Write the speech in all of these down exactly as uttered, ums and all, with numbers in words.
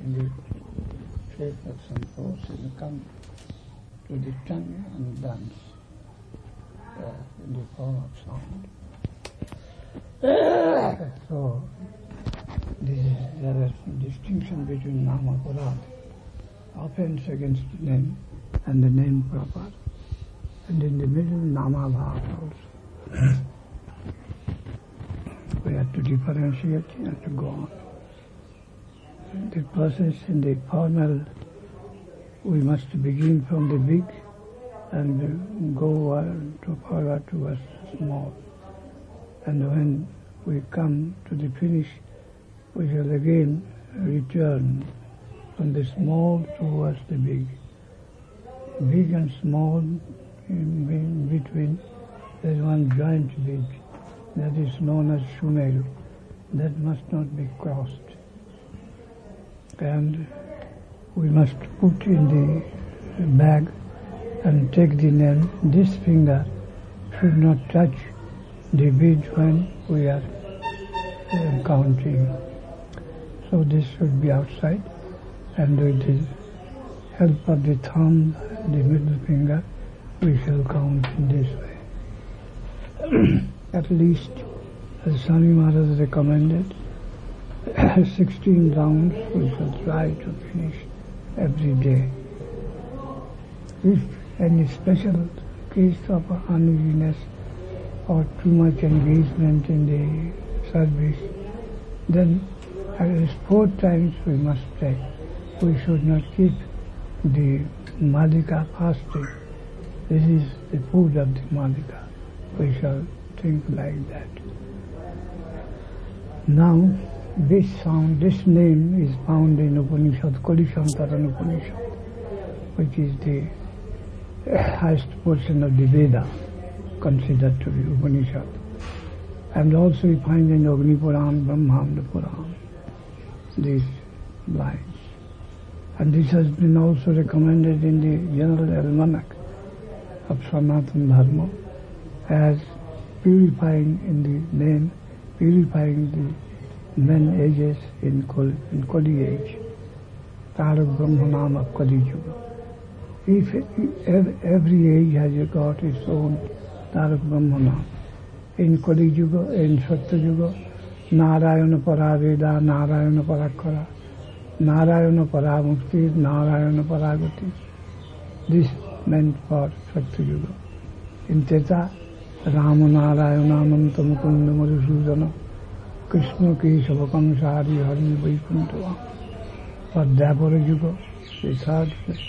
in the shape of some force will come to the tongue and dance uh, in the form of sound. So this is, there is a distinction between nama parad, offense against the name, and the name proper, and in the middle nama bhav also. We have to differentiate and to go on. The process in the formal, we must begin from the big and go to forward towards the small. And when we come to the finish, we shall again return from the small towards the big. Big and small, in between, there is one joint big, that is known as Sumeru. That must not be crossed. And we must put in the bag and take the name. This finger should not touch the bead when we are uh, counting. So this should be outside, and with the help of the thumb and the middle finger, we shall count in this way. At least, as Swami Maharaj recommended, sixteen rounds we shall try to finish every day. If any special case of uneasiness or too much engagement in the service, then at least four times we must take. We should not keep the Malika fasting. This is the food of the Malika. We shall think like that. Now, this sound, this name is found in Upanishad, Kalishantaran Upanishad, which is the highest portion of the Veda, considered to be Upanishad. And also we find in Agni Puran, Brahmanda Puran, these lines. And this has been also recommended in the General Almanac of Sanatana Dharma as purifying in the name, purifying the men ages in Kali, in Kali age, Tarak Brahmanam of Kali Yuga. If every age has got its own Tarak Brahmanam, in Kali Yuga, in Satya Yuga, Narayana Paraveda, Narayana Parakara, Narayana Paramukti, Narayana Paragati. This meant for Satya Yuga. In Teta, Rama Narayana Ananta Mukunda Madhusudana, Krishna Kesavakam Sari Hari Vaikuntava. For Dapara Yuga, the third,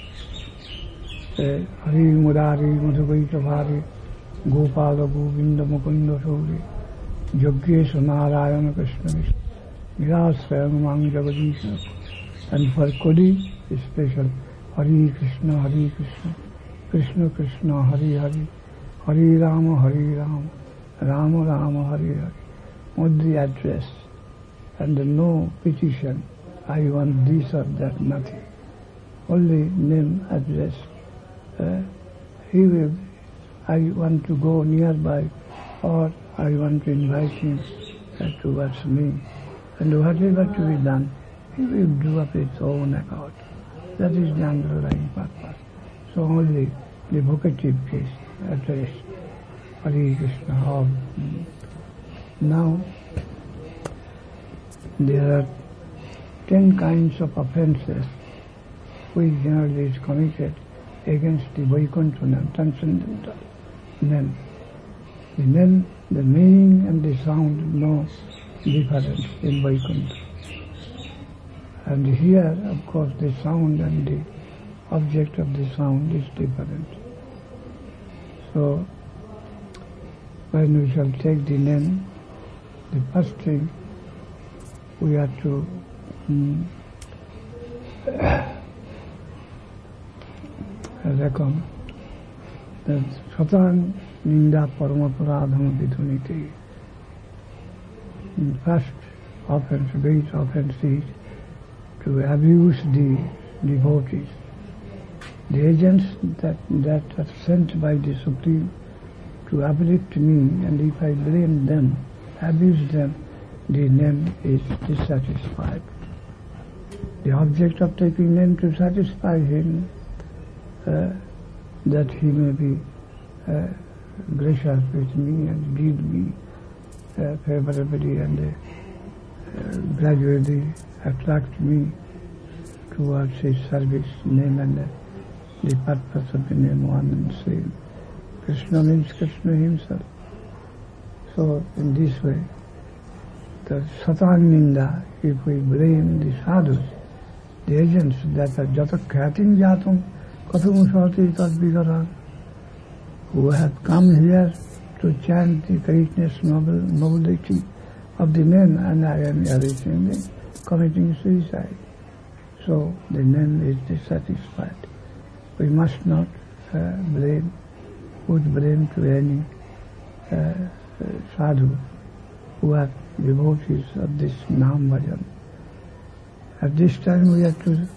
Hari Murari Madhavaitavari, Gopala Govinda Mukunda Sauri, Yogesha Narayana Krishna Vishnu, Virasayamang Jagadisha. And for Kali, is special, Hari Krishna, Hari Krishna, Krishna Krishna, Hari Hari, Hari Rama, Hari Rama, Rama Rama, Hari Hari. Not the address, and no petition, I want this or that, nothing. Only name, address. Uh, he will, I want to go nearby, or I want to invite him uh, towards me. And whatever to be done, he will do of its own accord. That is the underlying purpose. So only the vocative case, address, Hare Krishna. All. Now, there are ten kinds of offences which generally is committed against the Vaikuntha name, transcendental name. The name, the meaning and the sound, no difference in Vaikuntha. And here, of course, the sound and the object of the sound is different. So, when we shall take the name, the first thing we have to um, reckon that Satan Ninda Paramaparadham Vidhuniti. First offense, great offense is to abuse the devotees, the agents that, that are sent by the Supreme to uplift me, and if I blame them, abuse them, the name is dissatisfied. the object of taking name to satisfy him, uh, that he may be uh, gracious with me and give me uh, favorably and uh, gradually attract me towards his service, name and uh, the purpose of the name one and same. Krishna means Krishna himself. So in this way, the Satang Ninda, if we blame the sadhus, the agents that are jata khatin jatum kathum sati tadvigaran, who have come here to chant the greatness, noble, nobility of the name, and I am everything committing suicide. So the name is dissatisfied. We must not uh, blame, put blame to any uh, uh, sadhu who are devotees of this Nam Bhajan. At this time we have to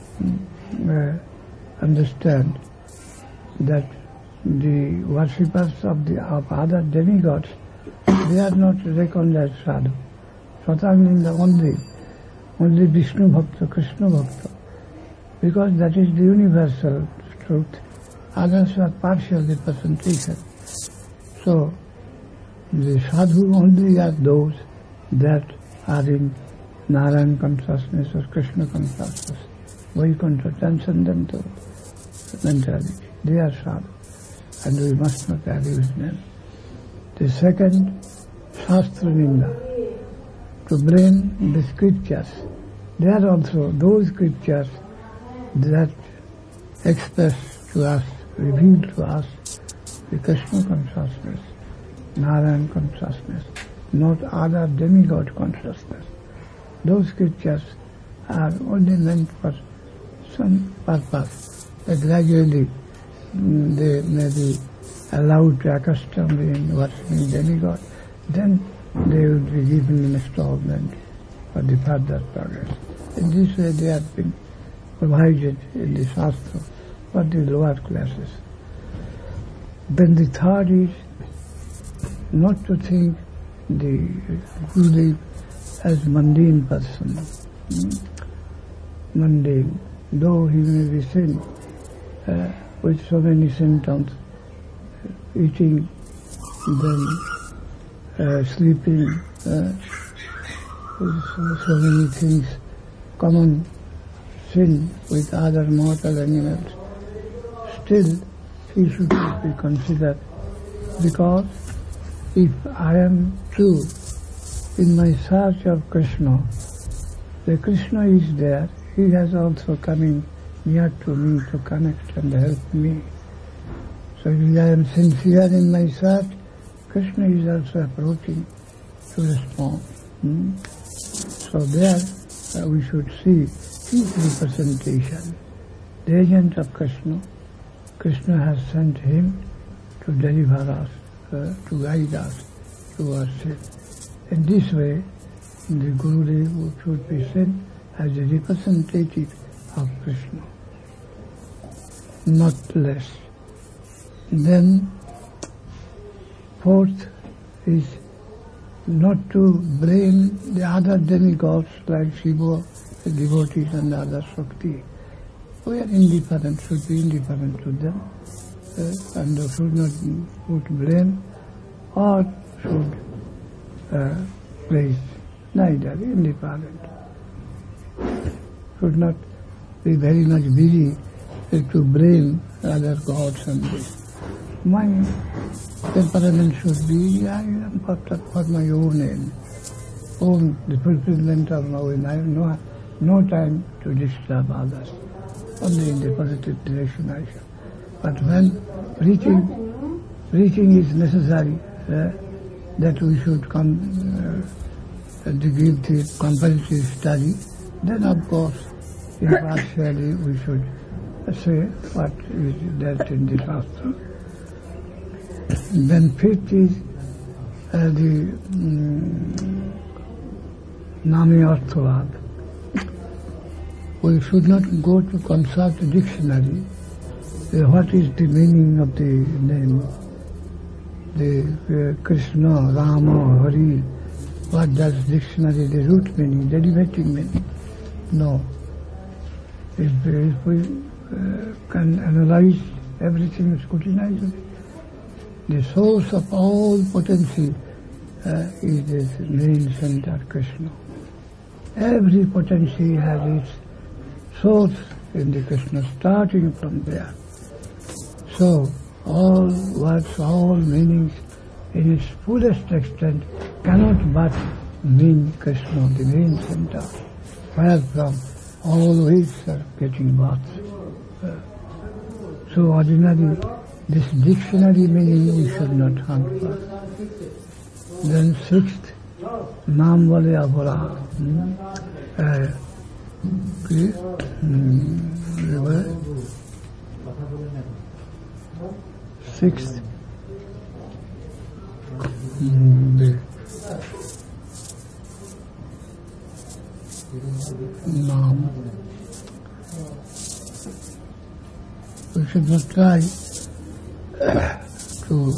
uh, understand that the worshippers of the of other demigods, they are not reckoned as sadhu. Sataninda only, only Vishnu Bhakta, Krishna Bhakta, because that is the universal truth. Others are partial representation. So the sadhu only are those that are in Narayan consciousness or Krishna consciousness, Vaikuntha, transcendental mentality. They are sadhu, and we must not abuse them. The second, Shastra Ninda, to blame the scriptures. They are also those scriptures that express to us, reveal to us the Krishna consciousness, Narayan consciousness, not other demigod consciousness. Those scriptures are only meant for some purpose, that gradually mm, they may be allowed to accustom in worshipping demigod, then they will be given an installment for the further progress. In this way they have been provided in the Shastra for the lower classes. Then the third is not to think the Gurudev as mundane person, mm, mundane, though he may be seen uh, with so many symptoms, eating, then uh, sleeping, uh, so, so many things, common sin with other mortal animals. Still, he should be considered, because if I am true in my search of Krishna, the Krishna is there, he has also coming near to me to connect and help me. So if I am sincere in my search, Krishna is also approaching to respond. Hmm? So there uh, we should see his representation. The agent of Krishna, Krishna has sent him to deliver us, uh, to guide us towards it. In this way, the Gurudev should be seen as a representative of Krishna, not less. Then, fourth is not to blame the other demigods like Shiva, the devotees and other Shakti. We are indifferent, should be indifferent to them, uh, and should not put blame or should uh, praise, neither, indifferent. Should not be very much busy uh, to blame other gods and this. My temperament should be, I am for, for my own end, own the fulfillment of my own. I have no, no time to disturb others. Only in the positive direction I shall. But when preaching, preaching is necessary, uh, that we should come uh, to give the comparative study, then of course, impartially we should say what is there in the Shastra. Then fifth is uh, the um, Nami Arthavad. We should not go to consult the dictionary. Uh, what is the meaning of the name? The uh, Krishna, Rama, Hari. What does dictionary, the root meaning, derivative meaning? No. If, if we uh, can analyze everything scrutinizingly, the source of all potency uh, is this main center, Krishna. Every potency has its source in the Krishna, starting from there. So, all words, all meanings, in its fullest extent, cannot but mean Krishna, the main center, where from all ways are getting birth. Uh, so ordinarily, this dictionary meaning we should not hunt for. Then sixth, Naam Vale Apara. Hmm? Uh, hmm, sixth, hmm, the Naam. We should not try to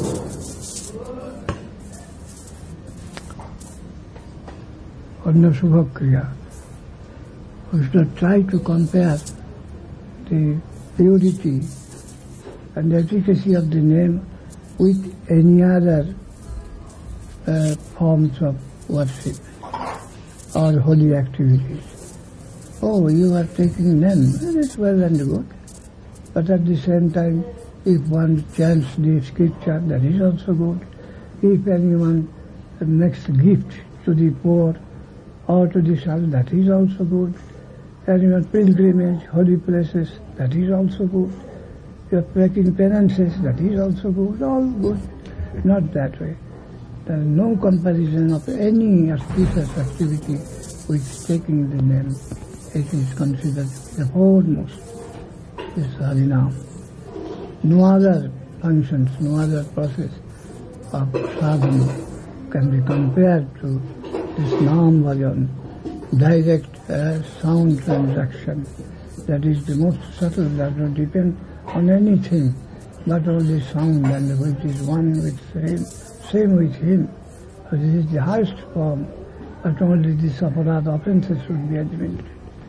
Anna Subhakriya. We should not try to compare the purity and the efficacy of the name with any other uh, forms of worship or holy activities. Oh, you are taking name, that's well and good. But at the same time, if one chants the scripture, that is also good. If anyone makes gift to the poor or to the sadhu, that is also good. Anyone pilgrimage, holy places, that is also good. You are making penances, that is also good. All good. Not that way. There is no comparison of any auspicious activity with taking the name. It is considered the foremost. Is Harinam. No other functions, no other process of sadhana can be compared to this Naam Bhajan, direct uh, sound transaction. That is the most subtle, that will depend on anything, but only sound, and which is one with him, same with him. So this is the highest form, but only this aparadha offenses should be admitted.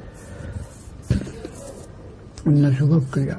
Anna Subhakriya,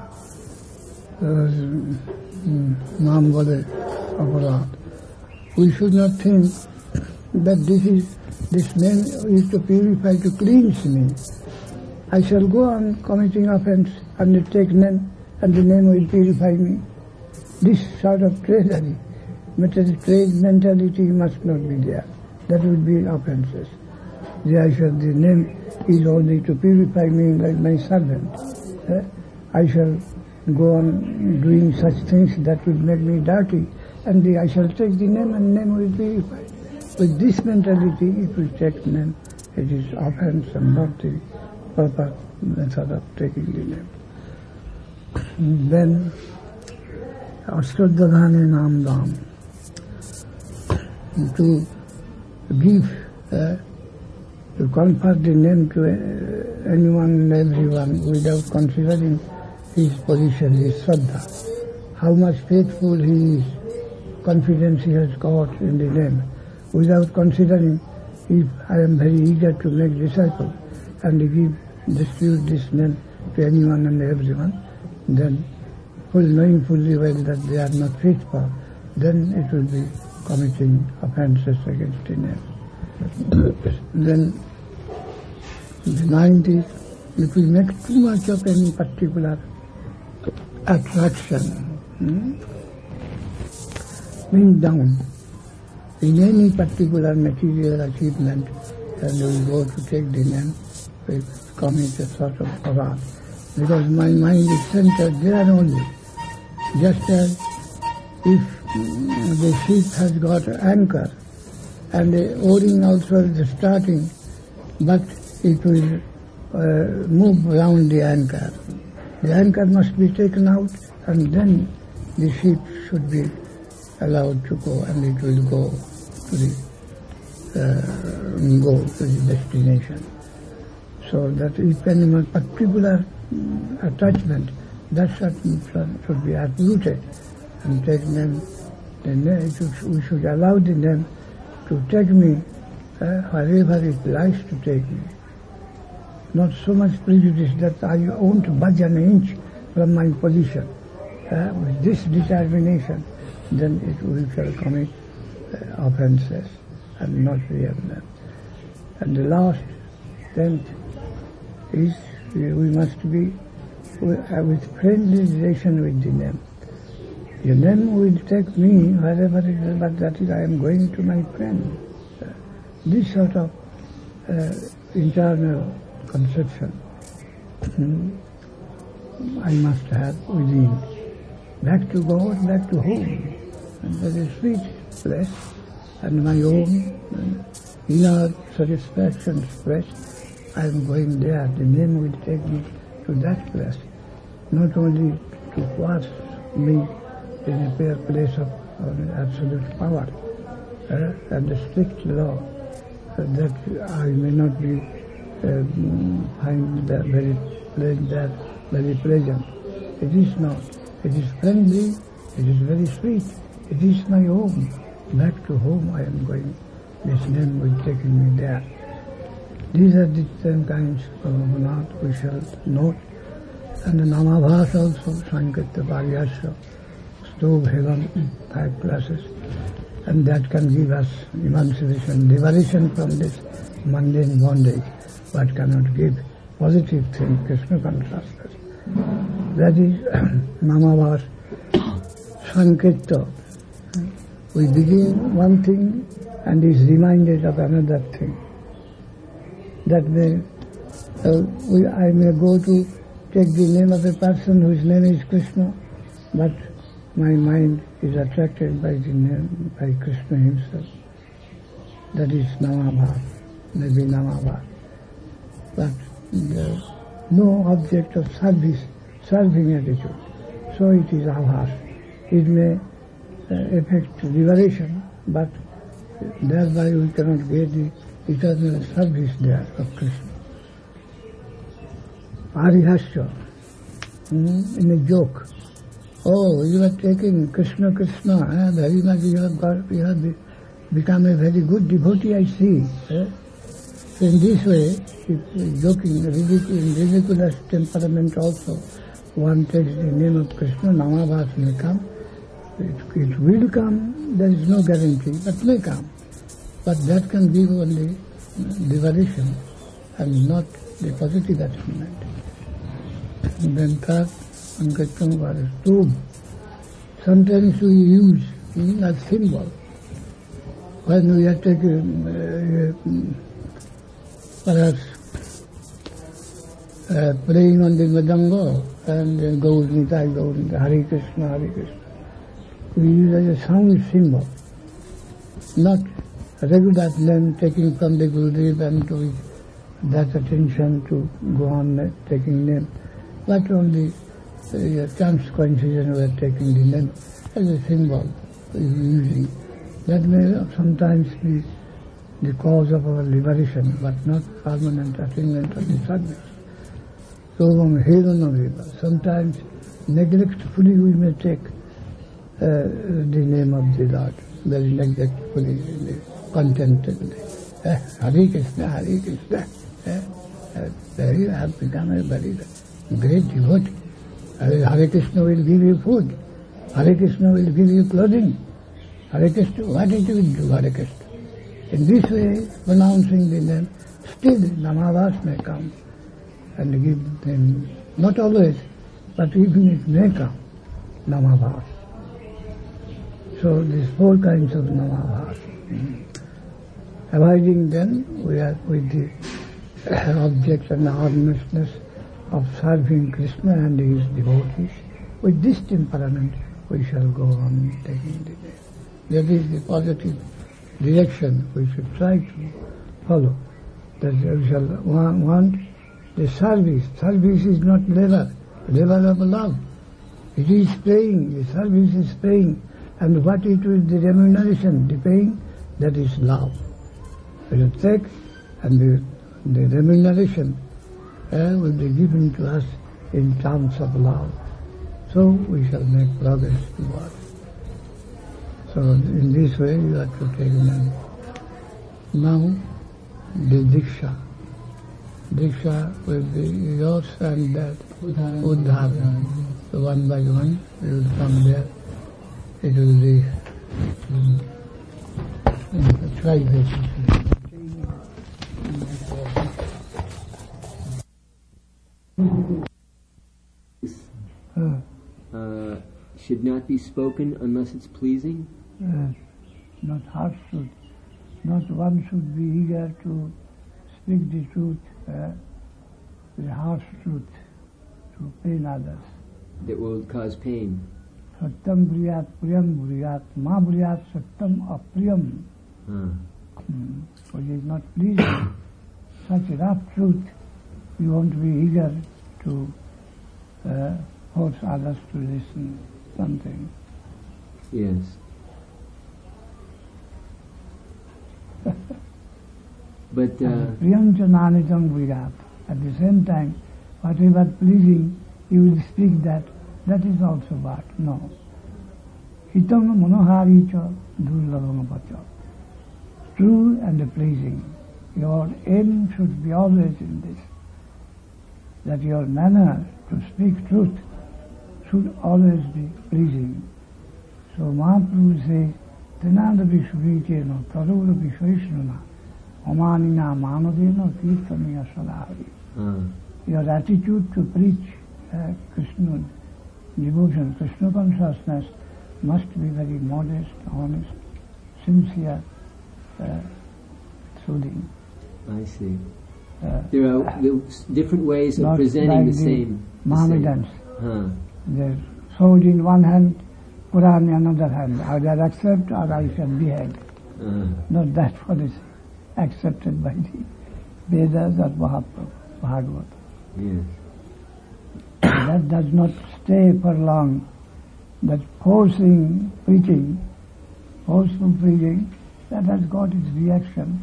Naam Vale Aparad. We should not think that this is this name is to purify, to cleanse me. I shall go on committing offense and take name, and the name will purify me. This sort of treachery, trade mentality must not be there. That would be offenses. The, I shall, the name is only to purify me like my servant. Eh? I shall go on doing such things that will make me dirty, and the, I shall take the name, and name will purify. With this mentality, if we take name, it is offense and not the proper method of taking the name. Then, Ashradhane Naam Dham, to give, uh, to confer the name to uh, anyone and everyone without considering his position, his Shraddha, how much faithful he is, confidence he has got in the name, without considering if I am very eager to make disciples and give, distribute this name to anyone and everyone, then full knowing fully well that they are not faithful, then it will be committing offenses against the name. Then the ninth is, if we make too much of any particular attraction, hmm, being down in any particular material achievement, and we go to take the name, we commit a sort of aparad. Because my mind is centered there only. Just as if the ship has got an anchor, and the oaring also is the starting, but it will uh, move around the anchor. The anchor must be taken out, and then the ship should be allowed to go, and it will go to the uh, go to the destination. So that if any particular attachment, that should be uprooted and take them. Then we should allow the name to take me uh, wherever it likes to take me. not so much prejudice that I won't budge an inch from my position. Uh, with this determination, then it we shall commit uh, offences and not real them. And the last, tenth, is we must be with friendly relation with the name. The name will take me wherever it is, but that is I am going to my friend. Uh, this sort of uh, internal conception um, I must have within. Back to God, back to home. And that is sweet place, and my own uh, inner satisfaction expressed. I am going there. The name will take me to that place, not only to watch me in a bare place of uh, absolute power uh, and the strict law, uh, that I may not be um, find that very that very pleasant. It is not. It is friendly. It is very sweet. It is my home. Back to home I am going. This name will take me there. These are the ten kinds of Raghunath we shall note. And the Namabhas also, Sankirta, Paryasya, Stove, Heaven, five classes. And that can give us emancipation, liberation from this mundane bondage, but cannot give positive thing, Krishna consciousness. That is Namabhas, Sankirta. We begin one thing and is reminded of another thing. That may, uh, we, I may go to take the name of a person whose name is Krishna, but my mind is attracted by the name, by Krishna himself. That is Namabhas, maybe Namabhas. But uh, no object of service, serving attitude. So it is Abhas. It may uh, affect liberation, but thereby we cannot get the eternal service there of Krishna. Parihasya, mm, in a joke. Oh, you are taking Krishna, Krishna, eh? Very much you have got, you have be, become a very good devotee, I see. Eh? So in this way, if joking, ridiculous, ridiculous temperament also, one takes the name of Krishna, Namabhas may come. It, it will come, there is no guarantee, but may come. But that can give only liberation and not the positive achievement. And then third, Sankirtan was tomb. Sometimes we use mm, as symbol. When we are taking uh, perhaps uh, praying on the Madanga and then goes Nitai, goes Nitai, Hare Krishna, Hare Krishna. We use as a sound symbol, not regular name taking from the Gurudev and to that attention to go on taking name, but only uh, chance coincidence we are taking the name as a symbol using. That may sometimes be the cause of our liberation, but not permanent attainment of the service. So sometimes neglectfully we may take uh, the name of the Lord, very neglectfully, contentedly. Eh, Hare Krishna, Hare Krishna. Eh, uh, very, I have become a very great devotee. Hare, Hare Krishna will give you food. Hare Krishna will give you clothing. Hare Krishna, what it will do, Hare Krishna? In this way, pronouncing the name, still Namabhas may come and give them, not always, but even it may come, Namabhas. So these four kinds of Namabhas. Mm-hmm. Avoiding them, we are with the object and earnestness of serving Krishna and his devotees. With this temperament, we shall go on taking the name. That is the positive direction we should try to follow. That we shall want the service. Service is not labor, labor of love. It is paying, the service is paying. And what it will, the remuneration, the paying, that is love. We will take, and the, the remuneration uh, will be given to us in terms of love. So we shall make progress towards. So in this way you have to take them. Now the Diksha. Diksha will be yours and that Uddhara. So one by one we will come there. It will be um, in the twelve bases. Uh, uh, should not be spoken unless it's pleasing? Yes, not half truth. Not one should be eager to speak the truth, uh, the half truth, to pain others. That will cause pain. Sattam briyat priyam briyat ma briyat sattam apriyam. Uh. Hmm. Which is not pleasing. Such rough truth, you won't be eager to uh, force others to listen something. Yes. But uh, Priyam jananitam briyat. At the same time, whatever pleasing, you will speak that. That is also bad. No. Hitam monohari cha durlabam pacha. True and pleasing. Your aim should be always in this. That your manner to speak truth should always be pleasing. So Mahaprabhu says, Tinanda vishvritena tarura vishvaishnana omanina manodena kirtaniya salari. uh, Your attitude to preach uh, Krishna devotion, Krishna consciousness must be very modest, honest, sincere, uh, soothing. I see. Uh, There are there are different ways of not presenting like the the same. the Mohammedans. same. Huh. Their sword in one hand, Quran in another hand. Either accept or I shall behead. Uh, Not that policy accepted by the Vedas or Bhagavad. yes. That does not stay for long. That forcing preaching, forceful preaching, that has got its reaction.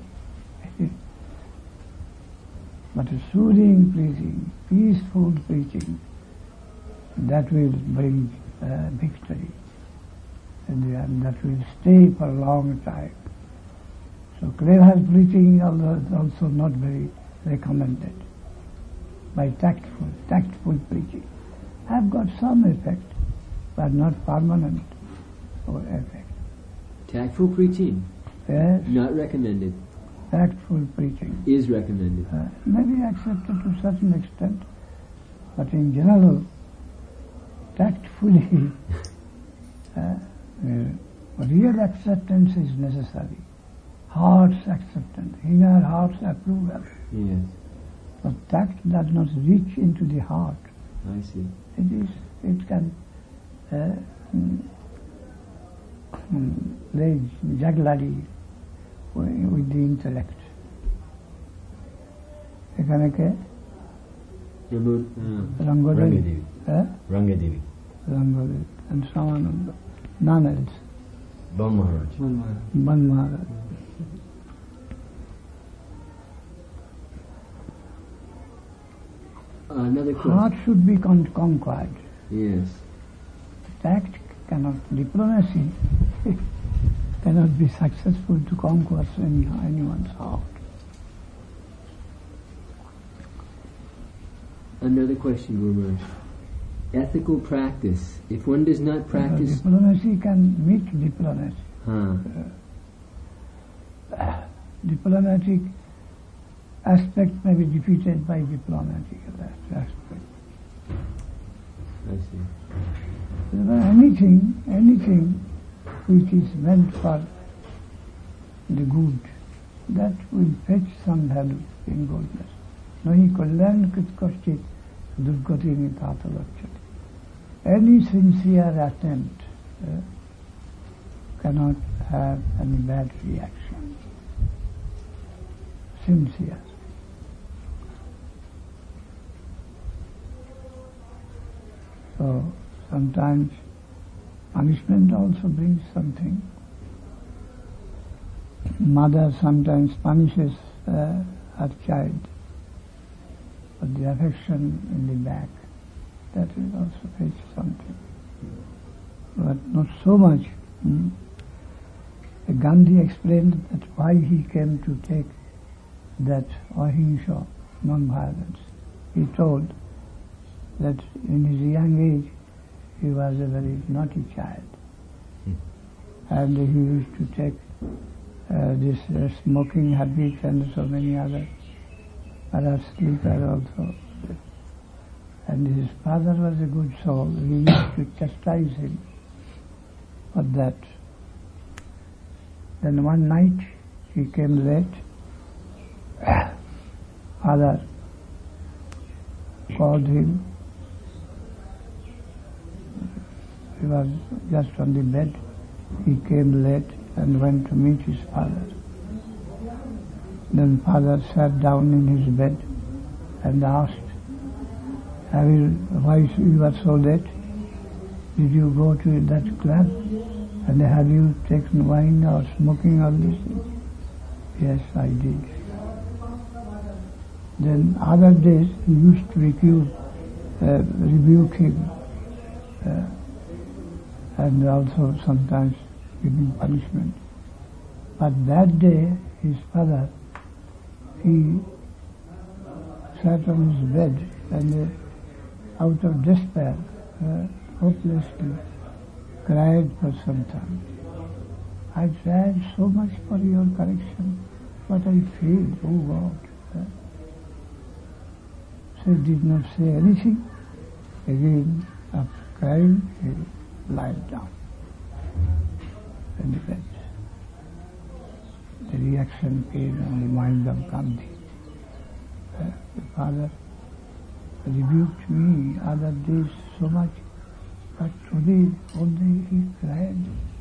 But a soothing preaching, peaceful preaching, that will bring uh, victory. And, and that will stay for a long time. So clever preaching is also not very recommended. By tactful, tactful preaching. Have got some effect, but not permanent or effect. Tactful preaching, Yes, not recommended. tactful preaching. Is recommended. Uh, may be accepted to a certain extent, but in general, tactfully, uh, uh, real acceptance is necessary. Heart's acceptance, inner heart's approval. Yes. But tact does not reach into the heart. I see. It is, it can uh, mm, mm, play jugglery with the intellect. এখানে কে Ramud, uh, Rangodevi, Rangadevi. eh? Rangadevi. Rangodevi, and Samananda, none else. Ban Maharaj. Ban Maharaj. another Heart question. should be con- conquered. Yes. Tact cannot, diplomacy cannot be successful to conquer any, anyone's heart. Another question, Guru Maharaj. Ethical practice. If one does not Uh, practice, diplomacy can meet diplomacy. huh? Diplomatic aspect may be defeated by diplomatic aspect. I see. Anything, anything which is meant for the good, that will fetch some value in goodness. Nahi kalyan krit kaschit durgati nitata lakshati. Any sincere attempt uh, cannot have any bad reaction. Sincere. So sometimes punishment also brings something. Mother sometimes punishes uh, her child, but the affection in the back, that will also fetch something. But not so much. Hmm? Gandhi explained that why he came to take that ahimsa, non-violence. He told that in his young age he was a very naughty child. Hmm. And he used to take uh, this uh, smoking habit and so many other, perhaps liquor also. And his father was a good soul. He used to chastise him for that. Then one night he came late. Father called him. He was just on the bed. He came late and went to meet his father. Then father sat down in his bed and asked, Have you, why you were so late? Did you go to that club? And have you taken wine or smoking all these things? Yes, I did. Then other days he used to rebuke, uh, rebuke him uh, and also sometimes give him punishment. But that day his father, he sat on his bed and uh, out of despair, uh, hopelessly cried for some time. I tried so much for your correction, but I failed, oh God. Uh, so he did not say anything. Again, after crying, he lied down in the bed. The reaction came on the mind of Gandhi. Uh, the father rebuked me other days so much, but today only he cried.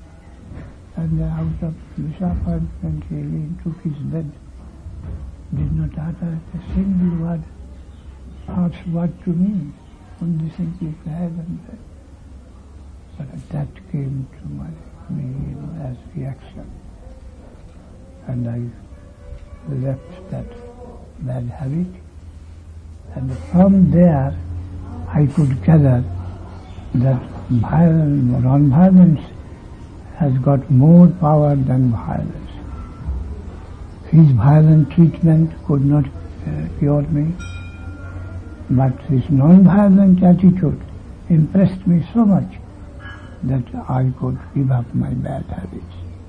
And out of disappointment he again took his bed, did not utter a single word, asked what to me, only simply cried and said. But that came to my me as reaction. And I left that bad habit. And from there I could gather that violence, non-violence has got more power than violence. His violent treatment could not uh, cure me, but his non-violent attitude impressed me so much that I could give up my bad habits.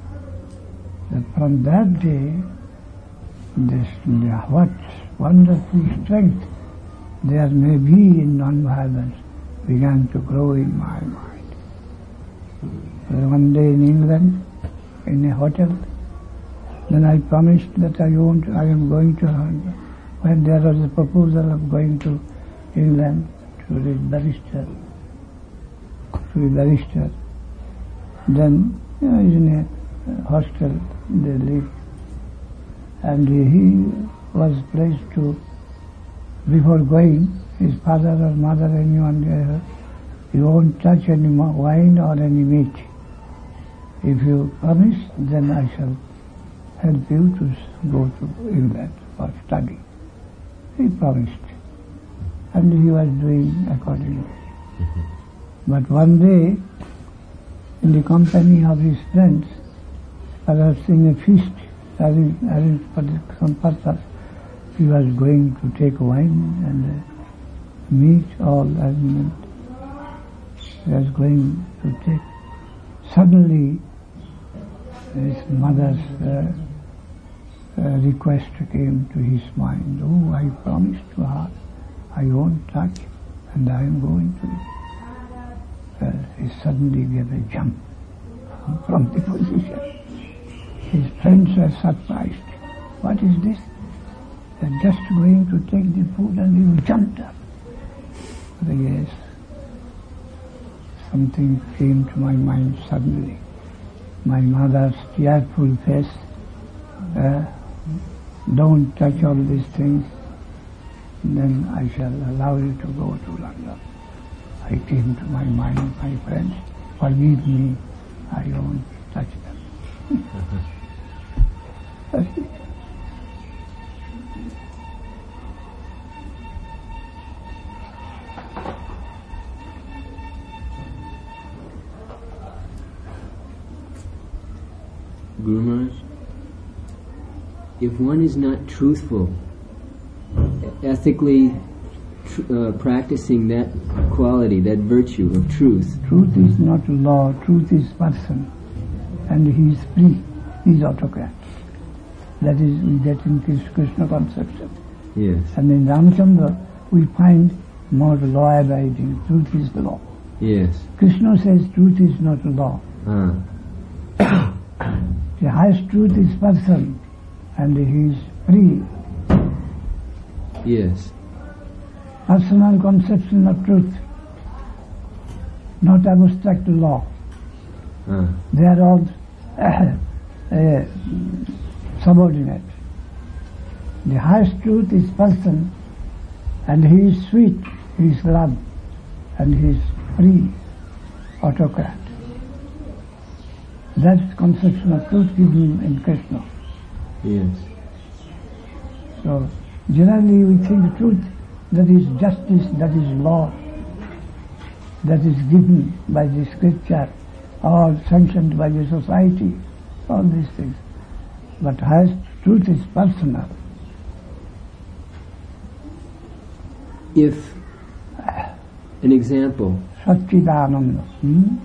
And from that day, this what wonderful strength there may be in non-violence began to grow in my mind. One day in England, in a hotel, then I promised that I won't, I am going to, when there was a proposal of going to England to be barrister, to be barrister, then you know, in a hostel they live, and he was placed to, before going, his father or mother, anyone there, you won't touch any wine or any meat. If you promise, then I shall help you to go to England for study. He promised, and he was doing accordingly. Mm-hmm. But one day, in the company of his friends, perhaps in a feast arranged for some purpose, he was going to take wine and uh, meat, all arrangement. He was going to take. Suddenly, his mother's uh, uh, request came to his mind. Oh, I promised to her, I won't touch, and I am going to. Uh, he suddenly gave a jump from the position. His friends were surprised. What is this? They're just going to take the food and you jumped up. But yes, something came to my mind suddenly. My mother's tearful face, uh, don't touch all these things, then I shall allow you to go to London. I came to my mind, my friends, forgive me, I won't touch them. Guru Maharaj, if one is not truthful ethically tr- uh, practicing that quality, that virtue of truth. Truth is not law, truth is person, and he is free, he is autocrat. That is, we get in Krishna conception. Yes. And in Ramchandra, we find more law-abiding. Truth is the law. Yes. Krishna says truth is not law. Ah. The highest truth is person, and he is free. Yes. Personal conception of truth, not abstract law. Ah. They are all uh, uh, subordinate. The highest truth is person, and he is sweet, he is love, and he is free, autocrat. That conception of truth given in Krishna. Yes. So generally we think truth, that is justice, that is law, that is given by the scripture or sanctioned by the society, all these things. But highest truth is personal. If, an example, Satchidananda. Hmm?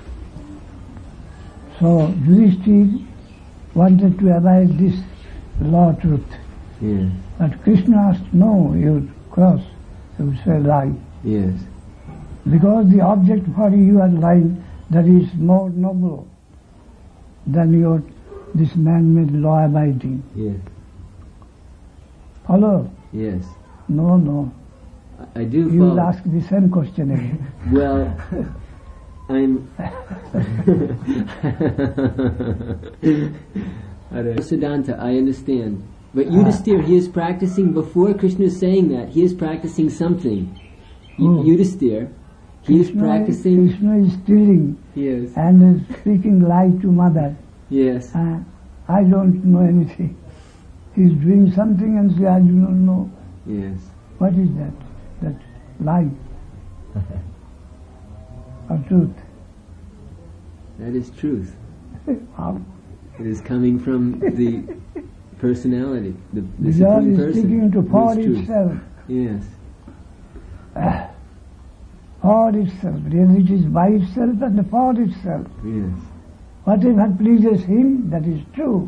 So Yudhishthira wanted to abide this law truth. yes, But Krishna asked, no, you would cross, you would say lie. yes, Because the object for you are lying, that is more noble than your this man-made law abiding. yes, Follow? yes. No, no. I, I do You will follow. ask the same question again. Well, I'm... Siddhanta, I understand. But Yudhisthira, he is practicing, before Krishna is saying that, he is practicing something. Who? Y- Yudhisthira, he is Krishna, practicing... Krishna is stealing Yes, and is speaking lie to mother. yes, Uh, I don't know anything. He is doing something and say, I do not know. yes. What is that? That lie or truth? That is truth. How? It is coming from the personality, the, the The God supreme is person. speaking to who for is truth. itself. Yes, For itself. Really it is by itself and for itself. yes, Whatever pleases him, that is true.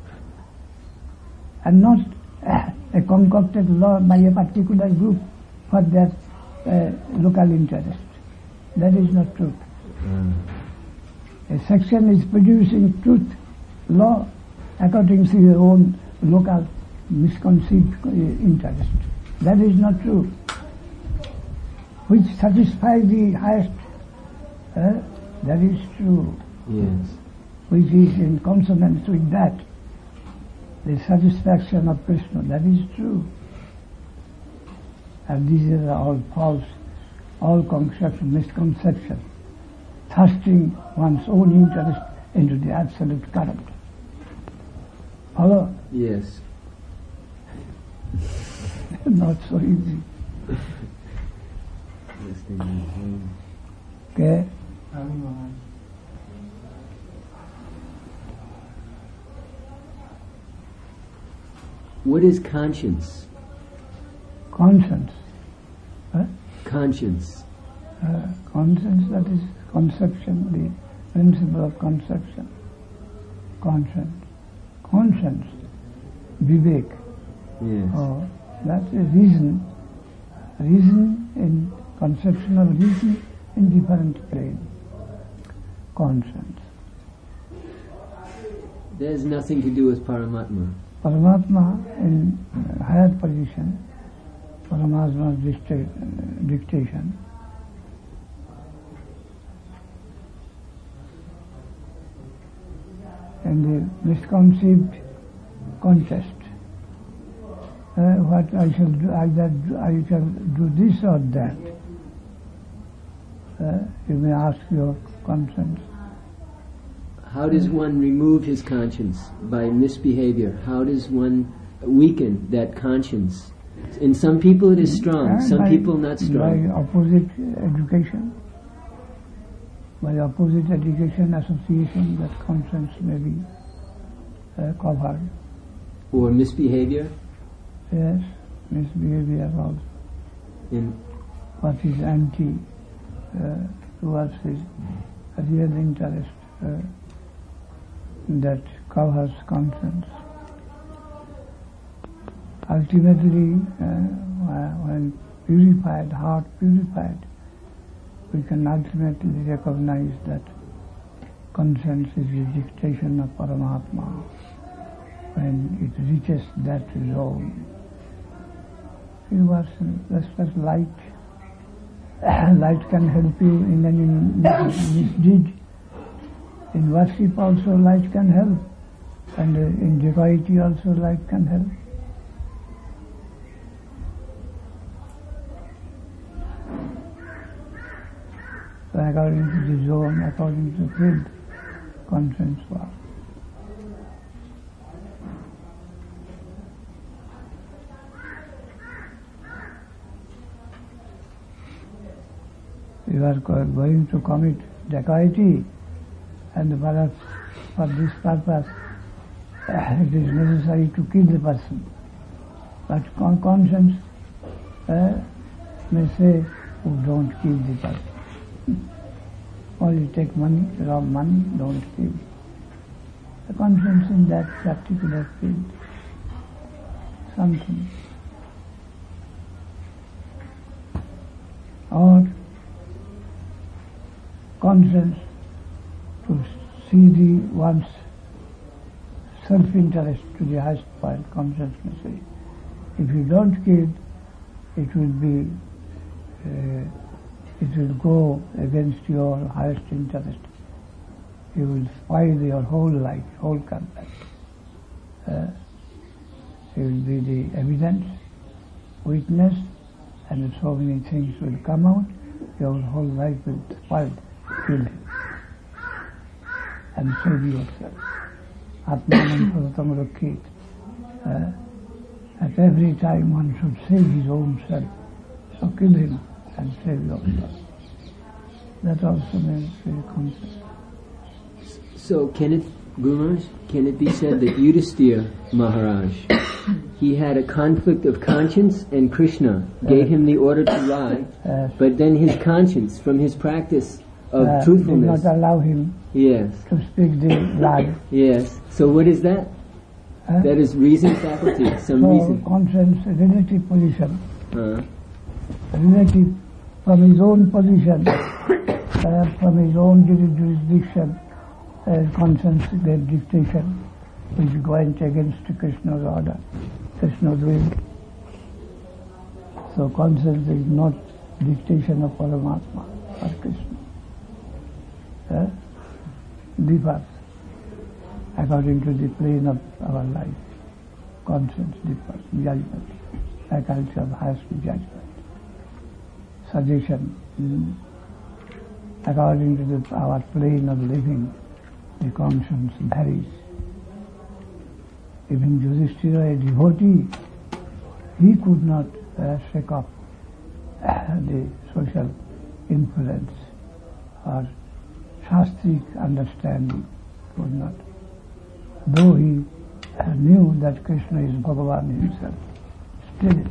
And not uh, a concocted law by a particular group for their uh, local interest. That is not truth. uh, A section is producing truth, law, according to your own local misconceived uh, interest. That is not true. Which satisfies the highest, uh, that is true. yes, Which is in consonance with that, the satisfaction of Krishna, that is true. And these are all false, all conception, misconception, thrusting one's own interest into the absolute current. Follow? yes. Not so easy. Listening. Okay? What is conscience? Conscience. Huh? Conscience. Uh, conscience, that is conception, the principle of conception. Conscience. Conscience. Vivek. Yes. Oh, that's a reason. Reason in conception of reason in different plane. Conscience. That has nothing to do with Paramatma. Paramatma in uh, higher position, Paramatma's dicta- uh, dictation. And the misconceived contest. Uh, what I shall do, either do, I shall do this or that. Uh, you may ask your conscience. How does one remove his conscience by misbehavior? How does one weaken that conscience? In some people it is strong, And some by- people not strong. By opposite education, by opposite education association, that conscience may be uh, covered. Or misbehavior? Yes. misbehavior also. In What is anti uh, towards his real interest uh, that covers conscience. Ultimately, uh, when purified, heart purified, we can ultimately recognize that conscience is the dictation of Paramatma. When it reaches that zone, it was just as light. Light can help you in any misdeed. In worship also light can help, and in devoity also light can help. So according to the zone, according to the field, conscience was. You are going to commit dacoity, and perhaps for this purpose it is necessary to kill the person. But con- conscience uh, may say, oh, don't kill the person. Only take money, rob money, don't kill. The conscience in that particular field, something. Or conscience to see the one's self-interest to the highest point, conscience may say. If you don't kill, it will be, uh, it will go against your highest interest. You will spoil your whole life, whole conduct. Uh, you will be the evidence, witness, and so many things will come out. Your whole life will be spoiled. Kill him and save yourself. Atmanam Pravatam Rakhit. At every time one should save his own self. So kill him and save yourself. That also means very concept. So can it, Guru Maharaj, can it be said that Yudhisthira Maharaj, he had a conflict of conscience and Krishna gave him the order to lie, Yes. but then his conscience from his practice of Uh, truthfulness. did not allow him Yes, to speak the lie. yes. So what is that? Uh, That is reason faculty, some so reason. conscience, relative position, Uh, relative from his own position, uh, from his own juri- jurisdiction, uh, conscience gave dictation, which went against Krishna's order, Krishna's will. So conscience is not dictation of Paramatma or Krishna. Uh, differs according to the plane of our life. Conscience differs, judgment, faculty of highest judgment. Suggestion, mm, according to the, our plane of living, the conscience varies. Even Yudhishthira, a devotee, he could not uh, shake off uh, the social influence or Shastric understanding, could not. Though he uh, knew that Krishna is Bhagavan himself, still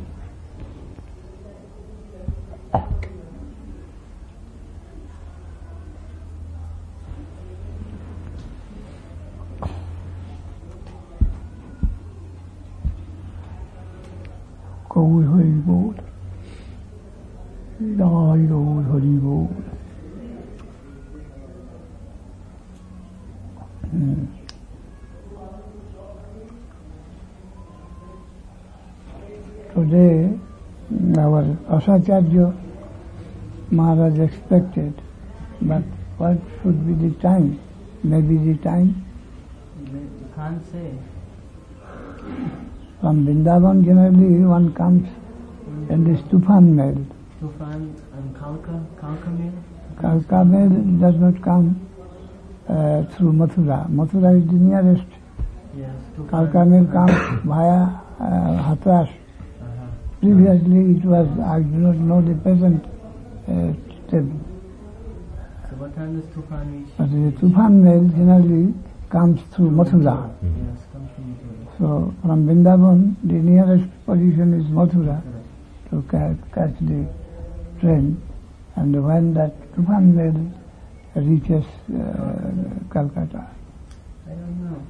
Gaur Hari Bol, Jai Gaur Hari Bol. Hmm. Today, our Asacharya Maharaj expected, but what should be the time? Maybe the time? You can't say. From Vrindavan generally one comes in this Tufan Mel. Tufan and Kalka, Kalka Mill? Kalka Mel does not come uh, through Mathura. Mathura is the nearest. Yes. Tufan. Kalka Mel comes via uh, Hathras. Uh-huh. Previously it was, I do not know the present uh, step. So what time does Tufan reach? But the Tufan Mel generally comes through Mathura. Yes, comes from Mathura. So from Vrindavan, the nearest position is Mathura to ca- catch the train. And when that Tufan Mail reaches uh, Calcutta, I don't know.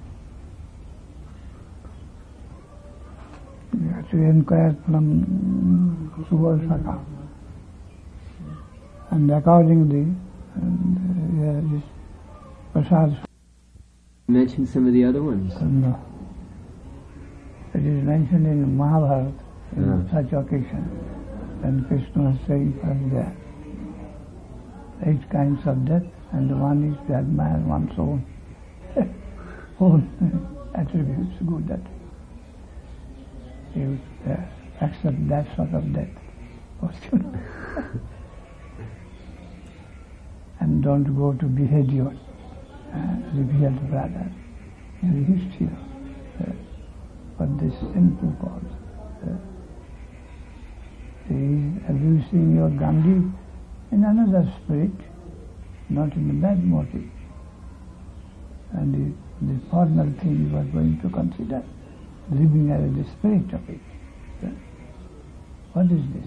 you have to inquire from Subhasaka. And accordingly, and, uh, this Prasad. Mention some of the other ones. No. It is mentioned in Mahabharata in Ah. such occasion, and Krishna was saying was there. Eight kinds of death, and one is to admire one's own own attributes, good that you uh, accept that sort of death. And don't go to behavior, uh, revealed rather in the history of uh, but this simple cause. Uh, he is abusing your Gandhi in another spirit, not in a bad motive. And the, the formal thing you are going to consider, living as the spirit of it. Uh, what is this?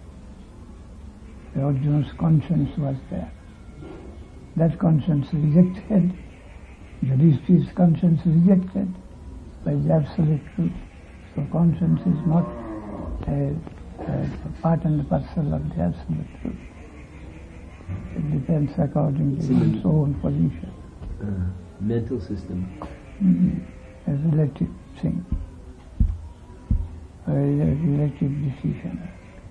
The Arjuna's conscience was there. That conscience rejected, Yudhishthira's conscience rejected by the absolute truth. So conscience is not a, a part and parcel of the absolute truth. It depends according to one's own position. Uh, mental system. Mm-hmm. A relative thing, a relative decision.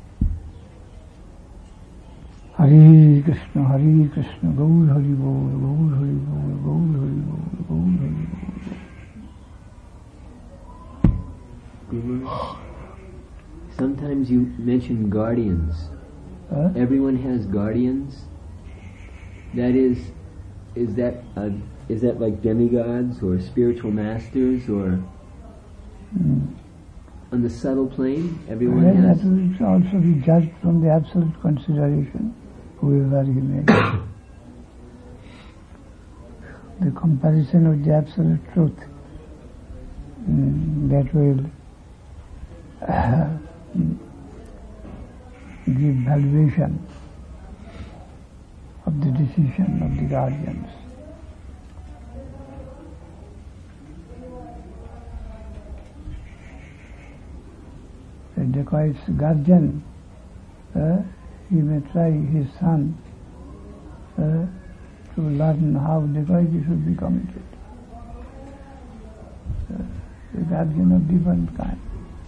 Hare Krishna, Hare Krishna, Gaur Hari Bol, Gaur Hari Bol, Gaur Hari Bol, Gaur Hari Bol. Guru, sometimes you mention guardians. Huh? Everyone has guardians. That is, is that uh, is that like demigods or spiritual masters or Mm. on the subtle plane? Everyone Well, has. that will also be judged from the absolute consideration, whoever he may be. The comparison of the absolute truth, mm, that will uh, give valuation of the decision of the guardians. The dacoit's guardian, uh, he may try his son uh, to learn how dacoity should be committed. Uh, the guardian of different kind.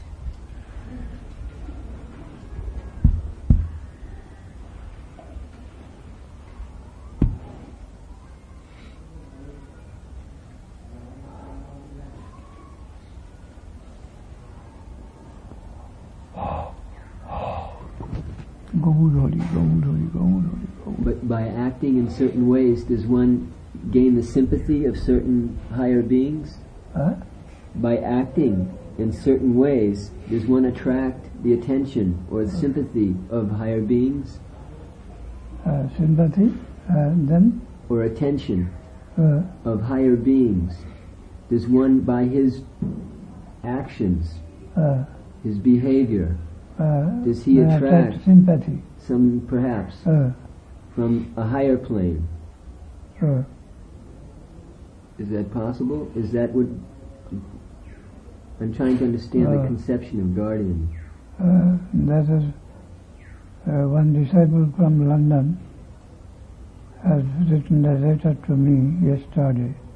But by acting in certain ways, does one gain the sympathy of certain higher beings? Huh? By acting in certain ways, does one attract the attention or the sympathy of higher beings? Uh, sympathy, and then Or attention uh, of higher beings? Does one, by his actions, uh, his behavior, uh, Does he may attract- sympathy? some perhaps Uh, from a higher plane? uh, Is that possible? Is that what... I'm trying to understand the Uh, conception of guardian. uh, that is uh, one disciple from London has written a letter to me yesterday